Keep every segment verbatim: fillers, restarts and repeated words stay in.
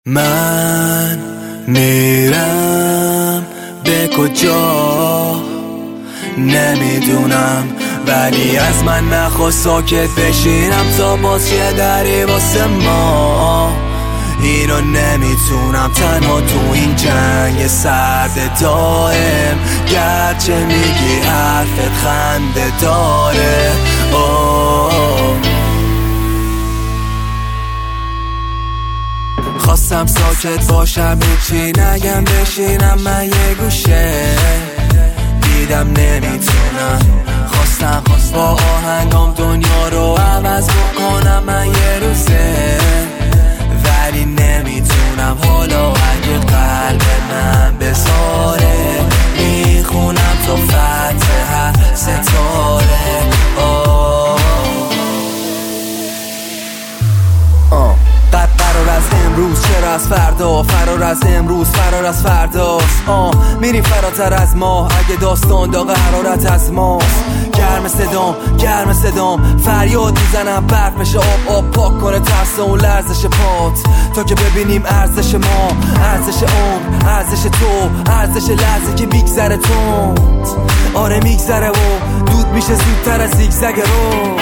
من میرم به کجا نمیدونم، ولی از من نخواست ساکت بشینم تا باز یه دری واسه ما. اینو نمیتونم تنها تو این جنگ سرد دائم، گرچه میگی حرفت خنده داره. اوه خواستم ساکت باشم هیچی نگم بشینم من یه گوشه، دیدم نمیتونم. خواستم خواست با آهنگام دنیا رو عوض بکنم من یه روزه، ولی نمیتونم. حالا اگه قلب من بذاره میخونم تو فتح هر ستاره. قرار از امروز چرا از فردا، فرار از امروز فرار از فرداست. آه میریم فراتر از ما، اگه داستان داغ حرارت از ماست. گرم صدام گرم صدام فریاد میزنم، برف میشه آب آب پاک کنه ترس اون لرزش پات، تا که ببینیم ارزش ما، ارزش عمر، ارزش تو، ارزش لحظه که میگذره تند. آره میگذره و دود میشه زودتر از زیگزگ رو.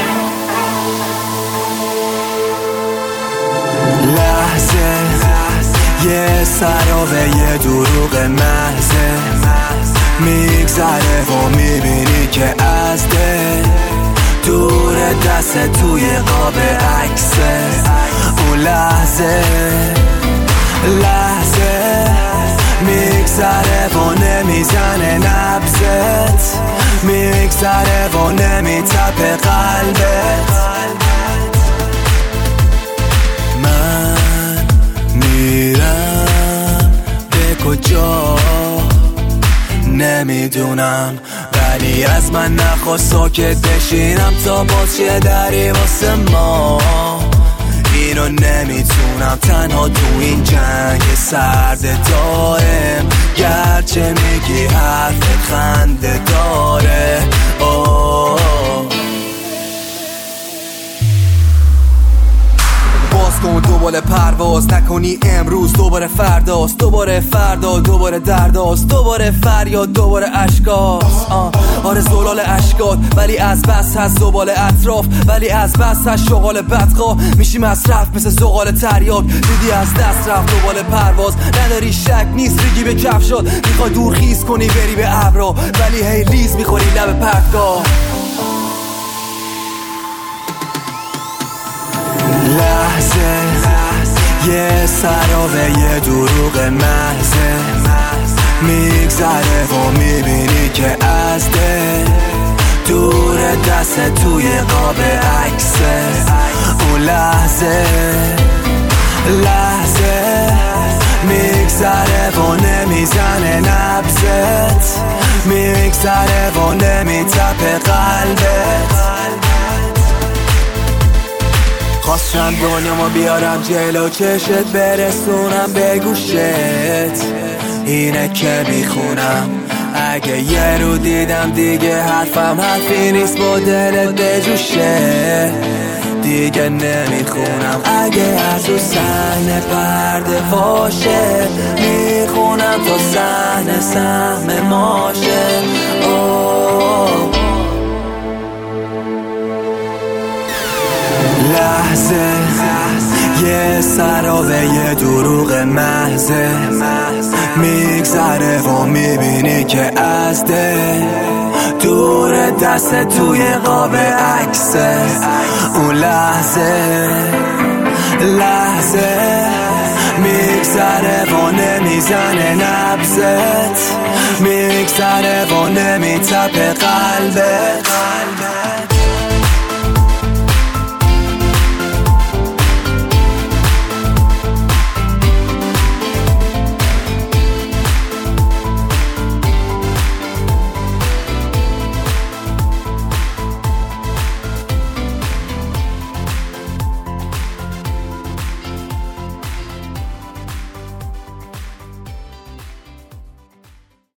لحظه یه سراغ یه دروغ محضه، میگذره و میبینی که از دل دور دست توی قاب عکسه. اون لحظه لحظه میگذره و نمیزنه نبضت، میگذره و نمیتپه قلبت. میرم به کجا نمیدونم، ولی از من نخواست ساکت بشینم تا باز یه دری واسه ما. اینو نمیتونم تنها تو این جنگ سرد دائم، گرچه میگی حرفت خنده داره. اوه باز کن دوباره پرواز نکنی امروز، دوباره فرداست، دوباره فردا دوباره درداست، دوباره فریاد دوباره اشکاست. آره زلال اشکات، ولی از بس هست زبال اطراف، ولی از بس هست شغال بدخواه. میشی مصرف مثل زغال تریاک، دیدی از دست رفت دوباره پرواز. نداری شک نیست ریگی به کفشات، میخوای دور خیز کنی بری به ابرا، ولی هی لیز میخوری لب پرتگاه. لحظه یه سراغ یه دروغ محضه، میگذره و میبینی که از دل دور دست توی قاب عکسه. اون لحظه لحظه میگذره و نمیزنه نبضت، میگذره و نمیتپه قلبت. خواستم دنیامو بیارم جلو چشت، برسونم به گوشت. اینه که میخونم اگه یه رو دیدم دیگه حرفم حرفی نیست با دلت بجوشه. دیگه نمیخونم اگه از اون صحنه پرده باشه، میخونم تا صحنه سهم ماشه. اوه لحظه یه سراغ یه دروغ محضه، میگذره و میبینی که از دل دور دست توی قاب عکسه. اون لحظه لحظه میگذره و نمیزنه نبضت، میگذره و نمیتپه قلبت.